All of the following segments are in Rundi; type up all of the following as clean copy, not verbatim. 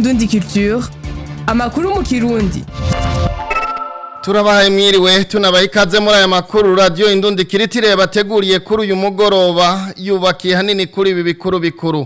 Indundi Culture, amakuru mu Kirundi. Turabahaye mwiriwe tunabaha ikaze muri aya makuru radio Indundi Kiritire yabateguriye kuri uyu mugoroba yubakiye hanini kuri ibi bikuru.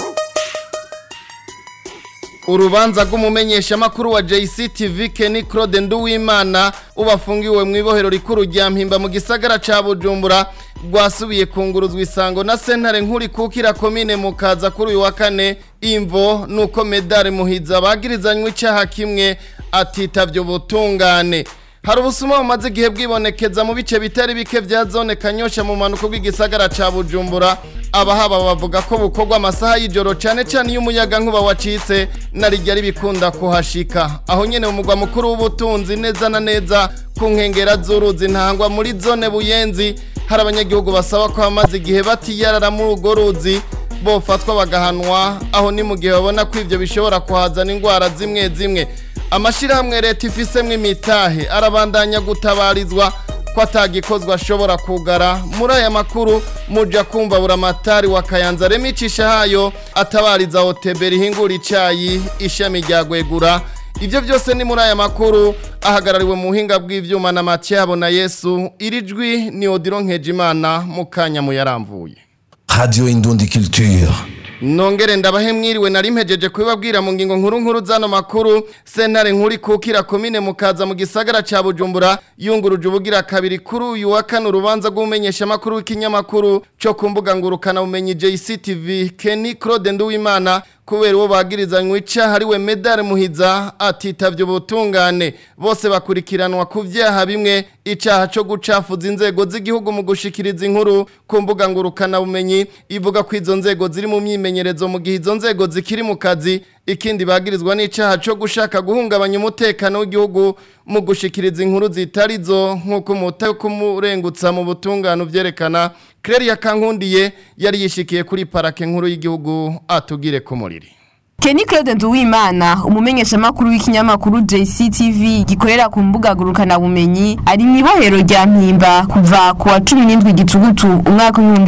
Urubanza rw'umumenyesha makuru wa JCTV Kenny Claude Nduwimana ubafungiwe mu ibohero rikuru rya Mpimba mu gisagara ca Bujumbura rwasubiye kunguruzwa isango na sentare nkuri kukira komine Mukaza kuri uyu wa kane. Imvo nuko Medare Muhiza bagirizanywe icaha kimwe atitavye ubutungane. Hari ubusuma bumaze igihe bwibonekeza mu bice bitari bike vya zone Kanyosha mu manuko bw'igisagara ca Bujumbura. Abahaba bavuga ko bukorwa amasaha y'ijoro cyane cyane y'umuyaga nkuba wacitse narijya ribikunda kuhashika. Aho nyene mu mugwa mukuru w'ubutunzi neza na neza ku nkengera z'uruzi ntangwa muri zone Buyenzi hari abanyagihugu basaba ko amazi igihe batiyarara muri urwo ruzi bofatwa bagahanwa. Aho ni mu gihe babona ko ivyo bishobora kuhazana ingwara zimwe. Amashirahamwe leta ifisemwe imitahe arabandanya gutabarizwa ko atagikozwa ashobora kugara. Muri aya makuru muja kumva buramatari wa Kayanza remicisha hayo atabariza hoteberi hingura icayi ishami rya Gwegura. Ivyo byose ni muri aya makuru ahagarariwe mu buhinga bw'ivyuma na Mathiabo na Yesu. Irijwi ni Odiro Nkejimana mukanya mu yaramvuye. Radio Indundi Culture. Nongere ndabahe mwiriwe nari mpejeje kubabwira mu ngingo nkuru zano makuru. Sentare nkuri kukira komine Mukaza mu gisagara ca Bujumbura yunguruje ubugira kabiri kuri uyu wa kane urubanza rw'umumenyesha makuru w'ikinyamakuru cyo kumbuga ngurukana bumenyi JCTV Kenny Claude Nduwimana kubera uwo bagirizanywe icaha ariwe Medare Muhiza atitavye ubutungane. Bose bakurikiranwa ku vyaha bimwe, icaha cyo gucafuza inzego z'igihugu mu gushikiriza inkuru ku mbuga ngurukana bumenyi ivuga ko izo nzego ziri mu myimenyerezo mu gihe izo nzego zikiri mu kazi. Ikindi bagirizwa n'icaha cyo gushaka guhungabanya umutekano w'igihugu mu gushikiriza inkuru zitarizo nk'uko kumurengutsa mu butungano vyerekana. Claire Kankundiye yari yishikiye kuri parake nkuru y'igihugu atugire ko muriri. Kenny Claude Nduwimana umumenyesha makuru w'ikinyamakuru JCTV gikorera ku mbuga ngurukana bumenyi ari mu ibohero rya Mpimba kuva ku wa 17 Gitugutu umwaka wa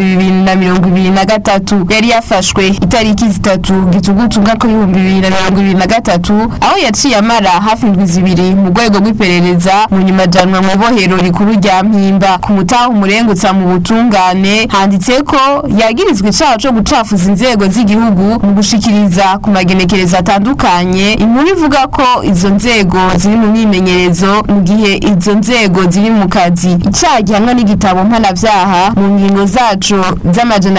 2023. Yari yafashwe itariki 3 Gitugutu umwaka wa 2023 aho yaciye amara hafi indwi zibiri mu rwego rw'iperereza mu nyuma janwa mu ibohero rikuru rya Mpimba. Ku mutaho umurengutsa mu butungane handitse ko yagirizwe icaha cyo gucafuza inzego z'igihugu mu gushikiriza ku magenekereza atandukanye. Inkuru ivuga ko izo nzego ziri mu myimenyerezo mu gihe izo nzego ziri mu kazi. Icaha gihanwa n'igitabo mpanavyaha mu ngingo zaco z'amajana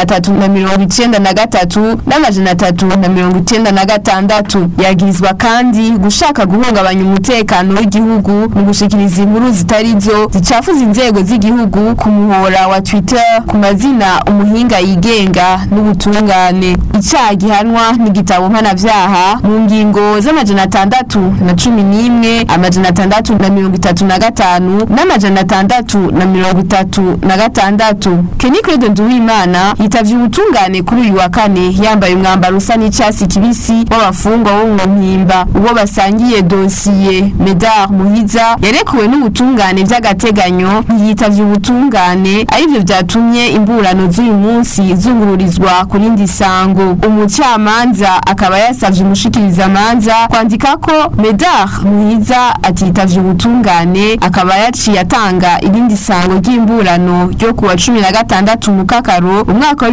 393 n'amajana 396. Yagirizwa kandi gushaka guhungabanya umutekano w'igihugu mu gushikiriza inkuru zitarizo zicafuza inzego z'igihugu ku muhora wa Twitter ku mazina umuhinga yigenga n'ubutungane. Icaha gihanwa n'igitabo mpanavyaha mu ngingo z'amajana 611 amajana 635 n'amajana 636. Kenny Claude Nduwimana yitavye ubutungane kuri uyu wa kane yambaye umwambaro usa n'icasi kibisi w'abafungwa bo mu Mpimba. Uwo basangiye dosiye Medare Muhiza yarekuwe n'ubutungane vy'agateganyo yitavye ubutungane, arivyo vyatumye imburano z'uyu munsi zungururizwa kuri ndi sango. Umucamanza akaba yasavye umushikiriza manza kwandika ko Medare Muhiza atitavye ubutungane, akaba yaciye atanga irindi sango ry'imburano ryo kuwa 16 Mukakaro umwaka wa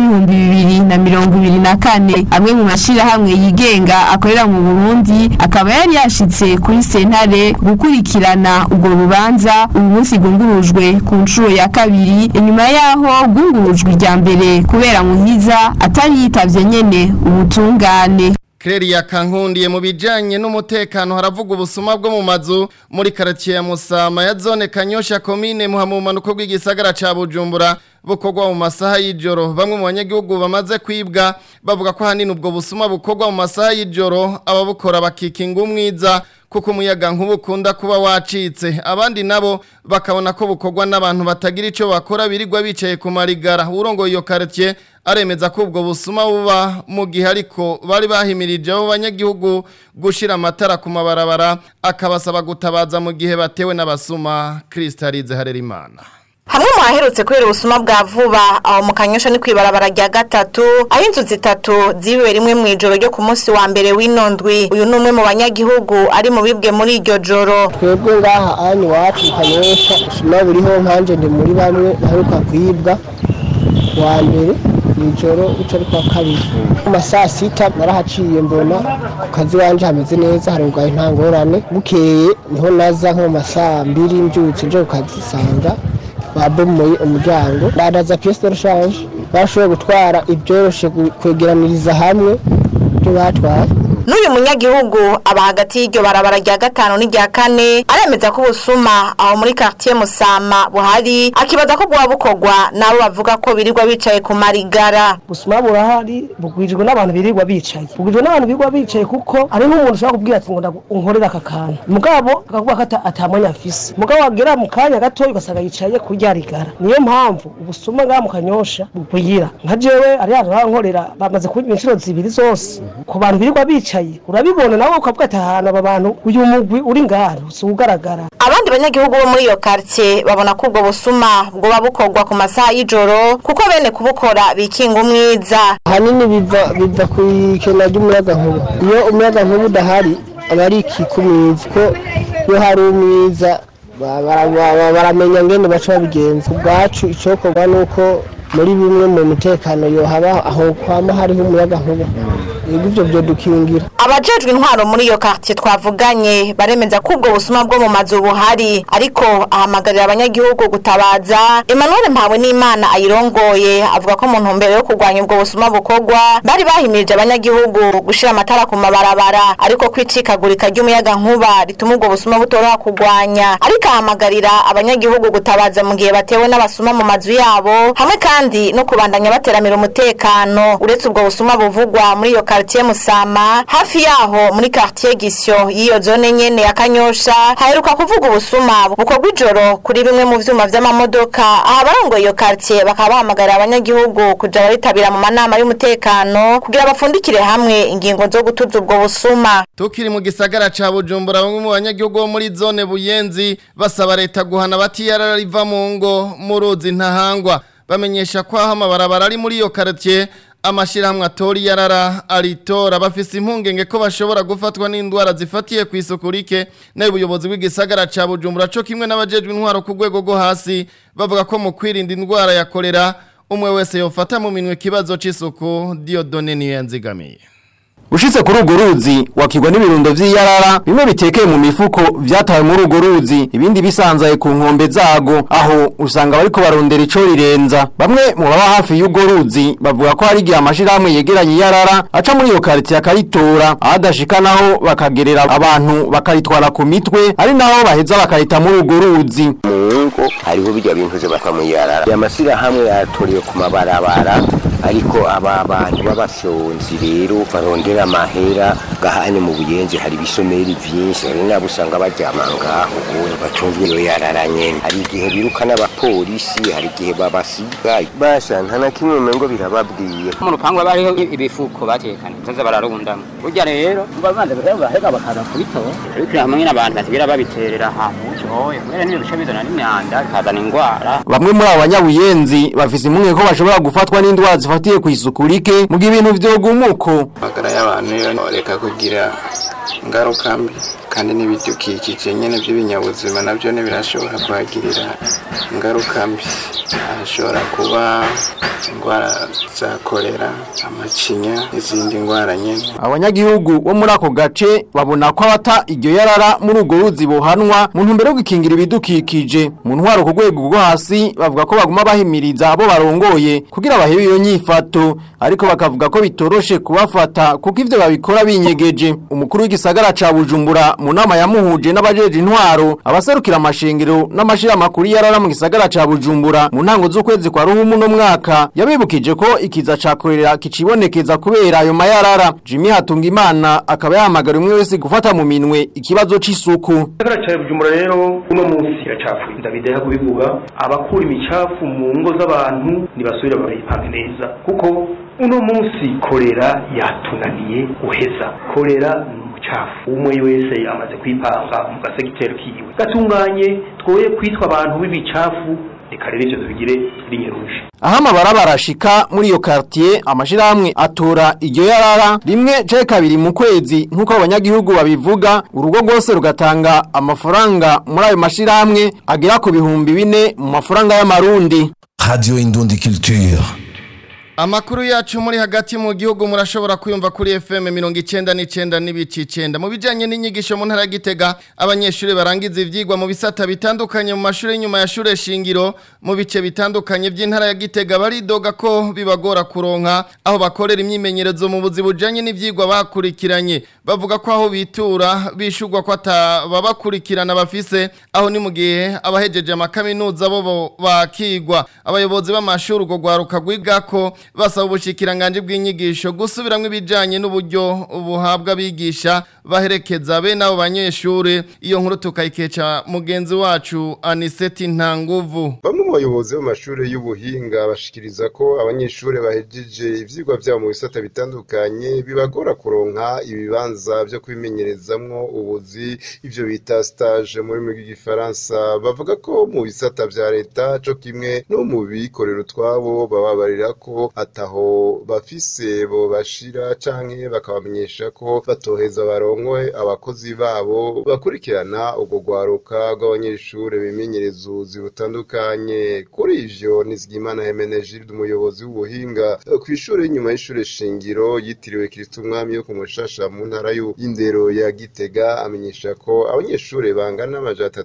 2024. Amwe mu mashirahamwe yigenga akorera mu Burundi akaba yari yashitse kuri sentare gukurikirana urwo rubanza. Uyu munsi gungurujwe ku ncuro ya kabiri inyuma yaho gungurujwe rya mbere kubera Muhiza atari yitavye nyene ubutungane. Claire Kankundiye mu bijanye n'umutekano haravuga ubusuma bwo mu mazu muri quartier ya Musama ya zone Kanyosha komine Muhamumanuko bw'igisagara ca Bujumbura bukorwa mu masaha y'ijoro. Bamwe mu banyagihugu bamaze kwibwa bavuga ko hanini ubwo busuma bukorwa mu masaha y'ijoro ababukora bakikinga umwiza kuko umuyaga nk'ubukunda kuba wacitse. Abandi nabo bakabona ko bukorwa n'abantu batagira ico bakora birirwa bicaye ku marigara. Urongo iyo quartier aremeza ko ubwo busuma buba mu gihe ariko bari bahimirije abo banyagihugu gushira amatara ku mabarabara, akabasaba gutabaza mu gihe batewe n'abasuma. Kristalize Harerimana. hamwe mu haherutse kubera ubusuma bwa vuba aho mu Kanyosha ni kwibarabara rya gatatu aho inzu zitatu zibiwe rimwe mu ijoro ryo ku munsi wa mbere w'inondwi. Uyu ni umwe mu banyagihugu ari mu bibwe muri iryo joro. Twebwe ngaha ani wacu Kanyosha ubusuma buriho nkanje ndi muri bamwe baheruka kwibwa wa mbere ijoro uca ari kwa kabiri mu masaa 6 narahaciye mbona ku kazi wanje hameze neza hari ubwaye nta ngorane bukeye niho naza nko masaa 2 mbyutse nje ukazisanga babomoye umuryango badaza pièce de rechange bashoboye gutwara ibyoroshe kwegeraniriza hamwe byo batwaye. N'uyu munyagihugu aba hagati y'iryo barabara rya gatanu n'irya kane aremeza ko ubusuma aho muri quartier Musama buhari akibaza ko bwa bukogwa nabo bavuga ko birirwa bicaye ku marigara. Busuma burahari bugwijwe n'abantu birirwa bicaye kuko ari nk'umuntu ushaka kubwira ati ngo unkorera akakana mugabo akavuga ko atamanya afise mugabo wagera mu kanya gato ugasanga yicaye ku rya rigara. Niyo mpamvu ubusuma ngaha mu Kanyosha bugwira nka jewe ari yankorera bamaze kuba inshuro zibiri zose ku bantu birirwa bicaye urabibona nawe ukavuga ati ahantu aba bantu uyu mugwi uri ngaha ugaragara. Abandi banyagihugu bo muri iyo quartier babona ko ubwo busuma bwo babukogwa ku masaha y'ijoro kuko bene kubukora bikinga umwiza. Hanini biva ku ikena ry'umuyaga nkuba. Iyo umuyaga nkuba udahari abari ikikumiza ko iyo hari umwiza baramenya ngene baca babigenza. Ubwacu icokorwa nuko muri bimwe mu mutekano yo haba aho kwama hariho umuyaga nkuba ibyo byo dukingira. Abajejwe intwaro muri iyo quartier twavuganye baremeza ko ubwo busuma bwo mu mazu buhari ariko ahamagarira abanyagihugu gutabaza. Emmanuel Mpawe n'Imana ayirongoye avuga ko mu ntumbero yo kurwanya ubwo busuma bukogwa bari bahimirije abanyagihugu gushira amatara ku mabarabara ariko kwicikagurika ry'umuyaga nkuba rituma ubwo busuma butoroha kurwanya. Ariko ahamagarira abanyagihugu gutabaza mu gihe batewe n'abasuma mu mazu yabo hamwe kandi no kubandanya bateramira umutekano. Uretse ubwo busuma buvugwa muri iyo quartier Musama hafi yaho muri quartier Gisyo yiyo zone nyene ya Kanyosha haheruka kuvuga ubusuma bukogwa ijoro kuri bimwe mu vyuma vy'amamodoka. Aha barongo iyo quartier bakaba bahamagarira abanyagihugu kuja baritabira mu manama y'umutekano kugira bafundikire hamwe ingingo zo gutuza ubwo busuma. Tukiri mu gisagara ca Bujumbura bamwe mu banyagihugu bo muri zone Buyenzi basaba leta guhana batiyarara riva mu ngo mu ruzi ntahangwa. Bamenyesha ko aho amabarabara ari muri iyo quartier amashirahamwe atori yarara aritora bafise impungenge ko bashobora gufatwa n'indwara zifatiye ku isuku rike. N'ubuyobozi bw'igisagara ca Bujumbura co kimwe n'abajejwe intwaro ku rwego rwo hasi bavuga ko mu kwirinda indwara ya kolera umwe wese yofata mu minwe kibazo c'isuku. Diodone niyo yanzigamiye. Ushitse kuri urwo ruzi wakigwa n'ibirundo vy'iyarara bimwe bitekeye mu mifuko vyatawe muri urwo ruzi ibindi bisanzaye ku nkombe zago aho usanga bariko barondera ico rirenza. Bamwe mu baba hafi y'urwo ruzi bavuga ko hari igihe amashirahamwe yegeranye iyarara aca muri iyo quartier akaritora ahadashika naho bakagerera abantu bakaritwara ku mitwe ari naho baheza bakarita muri urwo ruzi. Mungo hariho bijya bintu ze bakamuyarara amashirahamwe yatoriye ku mabarabara ariko aba bantu babafyonzi rero barondera amahera gahane mu Buyenzi hari bisomeri vyinshi ari nabo usanga bajyama ngaho ubu batunzwe no yararanye. Hari igihe biruka n'abapolisi hari igihe babasiga bashanta na kimwe ngo birababwiye mu rupango bariho ibifuko batekanye nzaza bararundamo burya rero babanze bahega bakara kubitoba ariko hamwe n'abantu basigira babiterera ahantu hoye mwere niyo bice bizana n'imyanda kazana ingwara. Bamwe muri abanyabuyenzi bafise impungenge ko bashobora gufatwa n'indwara zifatiye ku isuku rike mu gihe ibintu vyogumuko. Magara y'abantu yoreka kugira ingaruka mbi kandi n'ibidukikije nyene by'ibinyabuzima navyo ne birashobora kuhagirira ingaruka mbi. Ashobora kuba ingwara za kolera amacinya n'izindi ngwara nyene. Abanyagihugu bo muri ako gace babona ko abata iryo yarara muri urwo ruzi bohanwa mu ntumbero yo gukingira ibidukikije. Mu ntwaro ku rwego rwo hasi bavuga ko baguma bahimiriza abo barongoye kugira bahebe iyo nyifato ariko bakavuga ko bitoroshe kubafata kuko ivyo babikora binyegeje. Umukuru w'igisagara ca Bujumbura mu nama yamuhuje n'abajeje intwaro abaserukira amashengero n'amashira makuru yarara mu gisagara ca Bujumbura mu ntango z'ukwezi kwa Ruhumu no mwaka yabibukije ko ikiza ca kolera kicibonekeza kubera ayo mayarara. Jimmy Hatungimana akaba yahamagara umwe wese gufata mu minwe ikibazo c'isuku. Gisagara ca Bujumbura rero uno munsi iracafuye ndabideha kubivuga abakura imicafu mu ngo z'abantu nibasubira bayipange neza kuko uno munsi kolera yatunaniye uheza. Kolera umucafu umwe wese amaze kwipanga mu gasegitero kiwe gatunganye twoye kwitwa abantu b'ibicafu reka rero ivyo bigire rinyeruje. Aha amabarabara ashika muri iyo quartier amashirahamwe atora iryo yarara rimwe canke kabiri mu kwezi nkuko abanyagihugu babivuga urugo rwose rugatanga amafaranga muri ayo mashirahamwe agera ku 4,000 mu mafaranga y'amarundi. Radio Indundi Culture. Amakuru yacu muri hagati mu gihugu murashobora kuyumva kuri FM 99.9 mu bijanye n'inyigisho mu ntara ya Gitega abanyeshuri barangiza ivyigwa mu bisata bitandukanye mu mashuri nyuma ya shure shingiro mu bice bitandukanye by'intara ya Gitega baridoga ko bibagora kuronka aho bakorera imyimenyerezo mu buzi bujanye n'ivyigwa bakurikiranye bavuga ko aho bitura bishurwa ko atababakurikirana bafise aho ni mu gihe abahejeje amakaminuza bo bakigwa abayobozi b'amashuri ugo gwaruka gwigako basaba ubushikiranganje bw'inyigisho gusubiramwe ibijanye n'uburyo ubuhabwa bigisha baherekeza be nabo banyeshure iyo nkuru tukayikeca mugenzi wacu Aniseti Ntanguvu. Bamwe mu bayobozi b'amashuri y'ubuhinga bashikiriza ko abanyeshure bahejeje ivyigwa vyabo mu bisata bitandukanye bibagora kuronka ibibanza byo kwimenyerezamwo ubuzi ivyo bita stage muri rw'igifaransa bavuga ko mu bisata vya leta cyo kimwe no mu bikorera utwabo bababarira ko ataho bafise bo bashira canke bakabamenyesha ko batoheza baronkwe abakozi babo bakurikirana ubwo gwaruka rw'abanyeshure bimenyereza ubuzi butandukanye. Kuri ivyo Nizigimana Hemenegilde umuyobozi w'ubuhinga kw'ishure nyuma y'ishure shingiro yitiriwe Kristo Umwami yo kumushasha mu ntara y'indero ya Gitega amenyesha ko abanyeshure bangana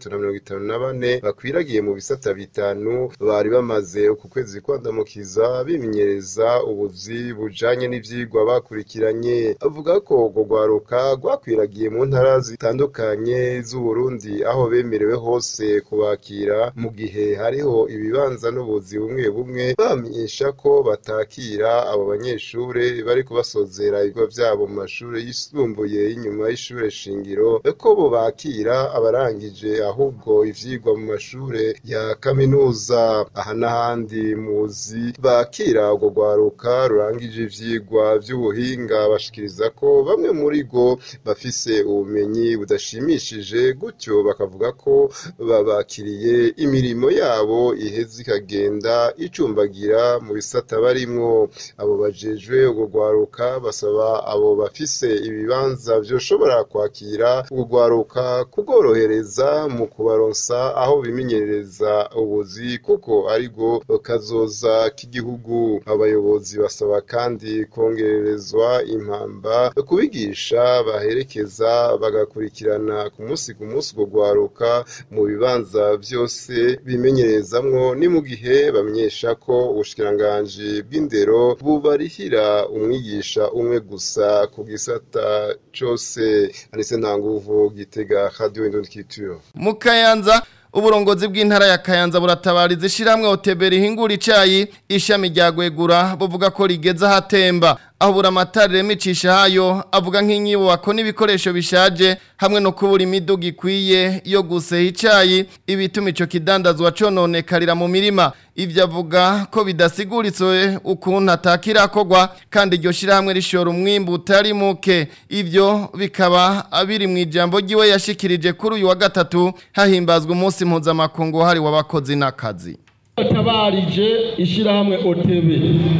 354 bakwiragiye mu bisata bitanu bari bamaze uku kwezi kwandamukiza bimenyereza ubuzi bujanye n'ivyigwa bakurikiranye. Avuga ko ubwo gwaruka rwakwiragiye mu ntara zitandukanye z'u Burundi aho bemerewe hose kubakira mu gihe hariho ibibanza n'ubuzi bumwe bumwe bamenyesha ko batakira abo banyeshure bari kubasozera ibigo vyabo mu mashuri yisumbuye y'inyuma y'ishure shingiro ko bo bakira abarangije ahubwo ivyigwa mu mashure ya kaminuza. Aha n'ahandi muzi bakira ubwo gwaruka rurangije ivyigwa vy'ubuhinga bashikiriza ko bamwe muri go bafise ubumenyi budashimishije gutyo bakavuga ko babakiriye imirimo yabo iheze ikagenda icumbagira mu bisata barimwo. Abo bajejwe ubwo gwaruka basaba abo bafise ibibanza vyoshobora kwakira ubwo gwaruka kugorohereza mu kubaronsa aho bimenyereza ubuzi kuko arigo kazoza k'igihugu. Abayobozi basaba kandi kongererezwa impamba kubigisha baherekeza bagakurikirana ku munsi ubwo gwaruka mu bibanza vyose bimenyerezamwo ni mu gihe bamenyesha ko ubushikiranganje bw'indero bubarihira umwigisha umwe gusa ku gisata cose. Anise Ntanguvu, Gitega, Radio Indundi Culture. Mu Kayanza uburongozi bw'intara ya Kayanza buratabariza ishiramwe OTB rihingura icayi ishami rya Gwegura buvuga ko rigeze ahatemba aho buramatari remicisha hayo avuga nk'inyubako n'ibikoresho bishaje hamwe no kubura imiduga ikwiye yo guseha icayi ibituma ico kidandazwa cononekarira mu mirima. Ivyo avuga ko bidasiguritse ukuntu atakirakogwa kandi iryo shirahamwe rishora umwimbu utari muke. Ivyo bikaba abiri mu ijambo ryiwe yashikirije kuri uyu wa gatatu hahimbazwa umunsi mpuzamakungu hari w'abakozi n'akazi. Tabarije ishirahamwe OTB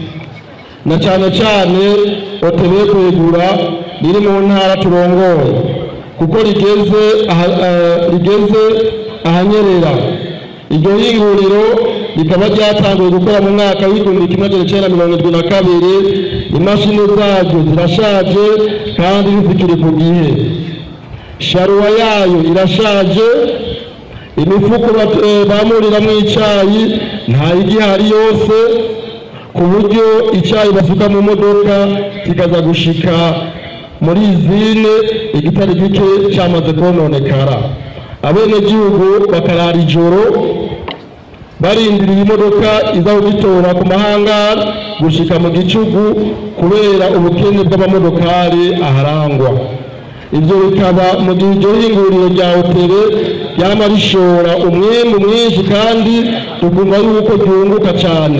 na cyane OTB Gwegura riri mu ntara turongoye kuko rigeze ahanyerera. Iryo hinguriro rikaba ryatanguye gukora mu mwaka w'1972. Imashini zaryo zirashaje kandi zikiri ku gihe. Sharuwa yayo irashaje, imifuko bamurira mu icayi nta igihari yose ku buryo icayi basuka mu modoka kikaza gushika muri izine igitari gike cyamaze kononekara. Abene gihugu bakarara ijoro barindiriye imodoka iza kugitora ku mahanga gushika mu gicugu kubera ubukene bw'amamodokari aharangwa. Ivyo bikaba mu gihe iryo hinguriro rya OTB ryama rishora umwimbu mwinshi kandi tugomba yuko ryunguka cyane.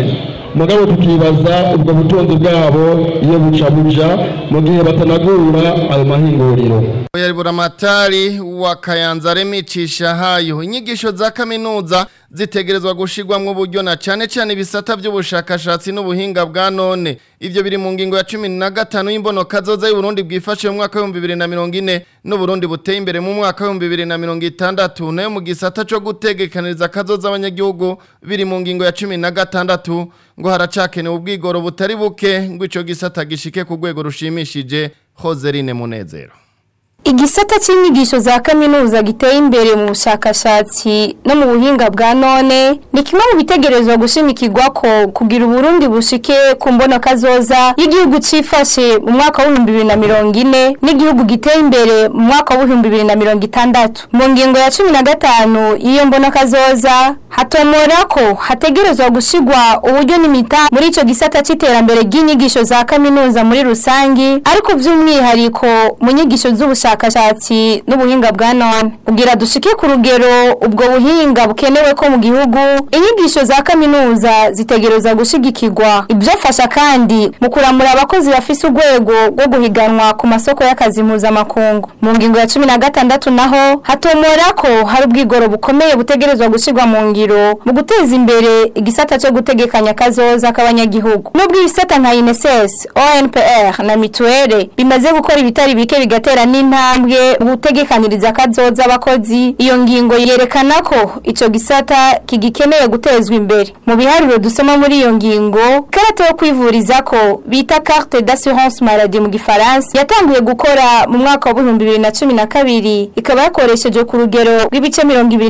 mugabo tukibaza ubwo butunzi bwabo iyo buca mu gihe batanagura ayo mahinguriro. Oyaribura matari wa Kayanza remicisha hayo inyigisho za kaminuza zitegerezwa gushirwamwo uburyo na cane cane ibisata by'ubushakashatsi n'ubuhinga bwa none. Ivyo biri mu ngingo ya 15 y'imbonoka zoza y'u Burundi bwifashe mu mwaka wa 2040 no Burundi buteye imbere mu mwaka wa 2060 nayo mu gisata cyo gutegekaniriza kazoza abanyagihugu biri mu ngingo ya 16 ngo haracakenewe ubwigoro butari buke ngo ico gisata gishike ku rwego rushimishije. Hoserine Munezero. Igisata c'inyigisho za kaminuza giteye imbere mu bushakashatsi no mu buhinga bwa none ni kimwe mu bitegerezwa gushimikirwa ko kugira Uburundi bushike ku mbono kazoza y'igihugu cifashe mu mwaka wa 2040 n'igihugu giteye imbere mu mwaka wa 2060. Mu ngingo ya 15 iyo mbono kazoza hatomora ko hategerezwa gushigwa uburyo n'imita muri ico gisata c'iterambere ry'inyigisho za kaminuza muri rusangi ariko vy'umwihariko mu nyigisho z'ubushakashatsi n'ubuhinga bwa none kugira dushike ku rugero ubwo buhinga bukenewe ko mu gihugu inyigisho za kaminuza zitegereza gushigikirwa ibyofasha kandi mu kuramura abakozi bafise urwego rwo guhiganwa ku masoko y'akazi mpuzamakungu. Mu ngingo ya 16 naho hatomora ko hari ubwigoro bukomeye butegerezwa gushigwa mu ngiro mu guteza imbere igisata cyo gutegekanya kazoza k'abanyagihugu n'ubwo ibisata nka INSS, ONPR na mituwele bimaze gukora ibitari bike bigatera n'intambwe mu gutegekaniriza kazoza abakozi. Iyo ngingo yerekana ko ico gisata kigikeneye gutezwa imbere. Mu biharuro dusoma muri iyo ngingo karate yo kwivuriza ko bita carte d'assurance maladie mu gifaransa yatanguye gukora mu mwaka wa 2012 ikaba yakoresheje ku rugero rw'ibice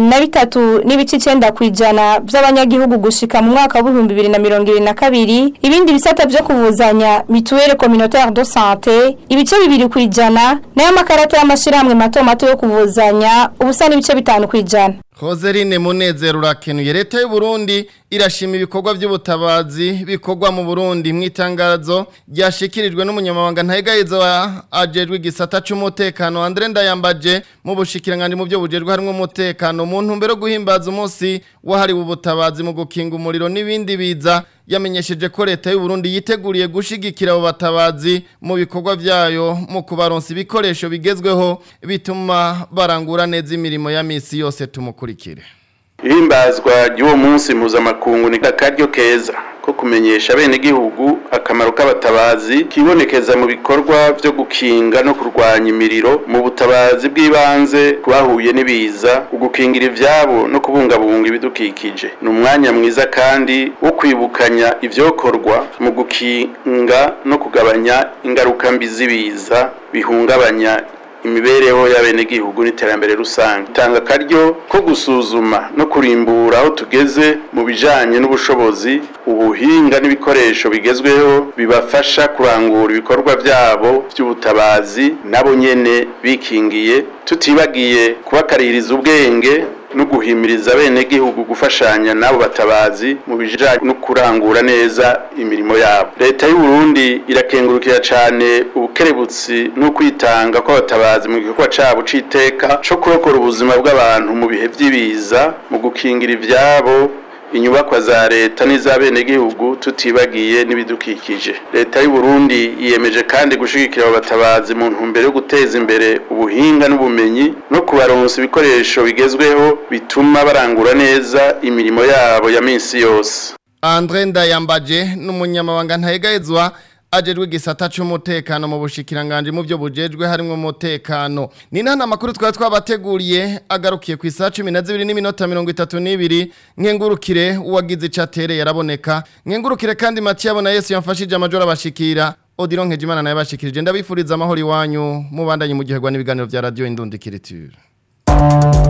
23 n'ibice 9 kwijana by'abanyagihugu gushika mu mwaka wa 2022. Ibindi bisata byo kuvuzanya mituelle communautaire de santé ibice 2 kwijana nayo makarata y'amashirahamwe mato yo kuvuzanya ubusa n'ibice 5 kwijana. Hoserine Munezero urakenuye. Leta y'u Burundi irashima ibikorwa by'ubutabazi bikorwa mu Burundi. Mwitangazo ryashikirijwe n'umunyamabanga ntahegayizo ajejwe igisata c'umutekano Andre Ndayambaje mu bushikiranganje mu byo bujejwe harimo umutekano mu ntumbero guhimbaza umunsi wahariwe ubutabazi mu gukinga umuriro n'ibindi biza. Yamenyesheje ko leta y'u Burundi yiteguriye gushigikira abo batabazi mu bikorwa byayo mu kubaronsa ibikoresho bigezweho bituma barangura neza imirimo ya misi yose. Tumukurikire. Ihimbazwa ry'uwo munsi mpuzamakungu ni akaryo keza ko kumenyesha bene gihugu akamaro k'abatabazi kibonekeza mu bikorwa byo gukinga no kurwanya imiriro mu butabazi bw'ibanze kubahuye n'ibiza ugukingira ivyabo no kubungabunga ibidukikije. Ni umwanya mwiza kandi wo kwibukanya ivyokorwa mu gukinga no kugabanya ingaruka mbi z'ibiza bihungabanya imibereho y'abenegihugu n'iterambere rusange. Tanga karyo ko gusuzuma no kurimbura aho tugeze mu bijanye n'ubushobozi ubuhinga n'ibikoresho bigezweho bibafasha kurangura ibikorwa byabo by'ubutabazi nabo nyene bikingiye, tutibagiye kubakaririza ubwenge no guhimiriza bene gihugu gufashanya nabo batabazi mu bijanye no kurangura neza imirimo yabo. Leta y'u Burundi irakengurukira cyane ubukerebutsi no kwitanga ko batabazi mu gikorwa cabo citeka cyo kurokora ubuzima bw'abantu mu bihe by'ibiza mu gukingira ivyabo inyubakwa za leta n'izabene gihugu tutibagiye n'ibidukikije. Leta y'u Burundi yiyemeje kandi gushigikira abatabazi mu ntumbero yo guteza imbere ubuhinga n'ubumenyi no kubaronsa ibikoresho bigezweho bituma barangura neza imirimo yabo ya minsi yose. Andre Ndayambaje n'umunyamabanga ntahegayezwa ajejwe igisata c'umutekano mu bushikiranganje mu byo bujejwe harimo umutekano. Ni nana makuru twabateguriye agarukiye ku isaha 12:32 nkengurukire uwagize icatere yaraboneka. Nkengurukire kandi Mathiabo na Yesu yamfashije amajoro abashikira. Odilon Nkejimana naye bashikirije ndabifuriza amahoro iwanyu mubandanye mu gihe gwa n'ibiganiro vya Radio Indundi Culture.